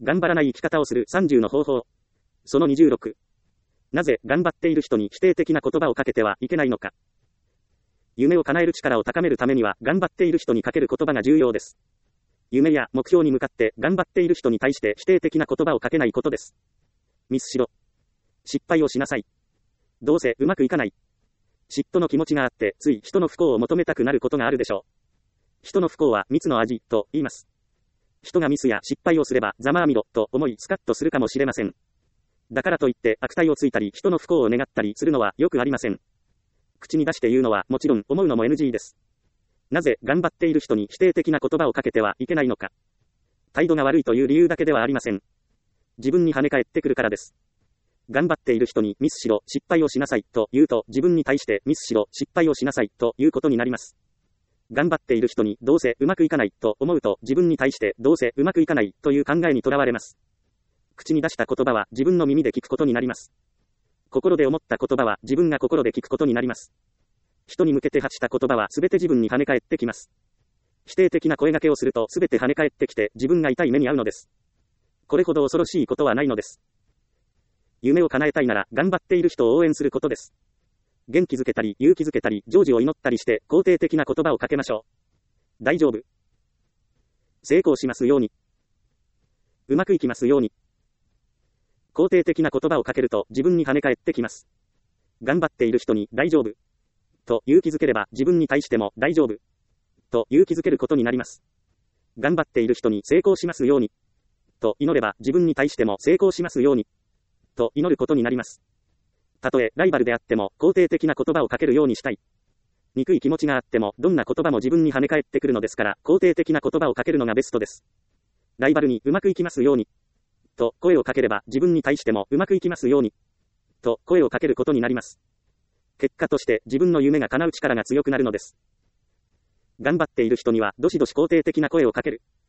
頑張らない生き方をする30の方法。その26。なぜ頑張っている人に否定的な言葉をかけてはいけないのか。夢を叶える力を高めるためには頑張っている人にかける言葉が重要です。夢や目標に向かって頑張っている人に対して否定的な言葉をかけないことです。ミスしろ。失敗をしなさい。どうせうまくいかない。嫉妬の気持ちがあってつい人の不幸を求めたくなることがあるでしょう。人の不幸は蜜の味と言います。人がミスや失敗をすればざまあみろと思いスカッとするかもしれません。だからといって悪態をついたり人の不幸を願ったりするのはよくありません。口に出して言うのはもちろん思うのも NG です。なぜ頑張っている人に否定的な言葉をかけてはいけないのか。態度が悪いという理由だけではありません。自分に跳ね返ってくるからです。頑張っている人にミスしろ、失敗をしなさいと言うと自分に対してミスしろ、失敗をしなさいということになります。頑張っている人にどうせうまくいかないと思うと自分に対してどうせうまくいかないという考えにとらわれます。口に出した言葉は自分の耳で聞くことになります。心で思った言葉は自分が心で聞くことになります。人に向けて発した言葉はすべて自分に跳ね返ってきます。否定的な声掛けをするとすべて跳ね返ってきて自分が痛い目に遭うのです。これほど恐ろしいことはないのです。夢を叶えたいなら頑張っている人を応援することです。元気づけたり勇気づけたり成就を祈ったりして肯定的な言葉をかけましょう。大丈夫。成功しますように。うまくいきますように。肯定的な言葉をかけると自分に跳ね返ってきます。頑張っている人に大丈夫と勇気づければ自分に対しても大丈夫と勇気づけることになります。頑張っている人に成功しますようにと祈れば自分に対しても成功しますようにと祈ることになります。たとえライバルであっても肯定的な言葉をかけるようにしたい。憎い気持ちがあってもどんな言葉も自分に跳ね返ってくるのですから肯定的な言葉をかけるのがベストです。ライバルにうまくいきますようにと声をかければ自分に対してもうまくいきますようにと声をかけることになります。結果として自分の夢が叶う力が強くなるのです。頑張っている人にはどしどし肯定的な声をかける。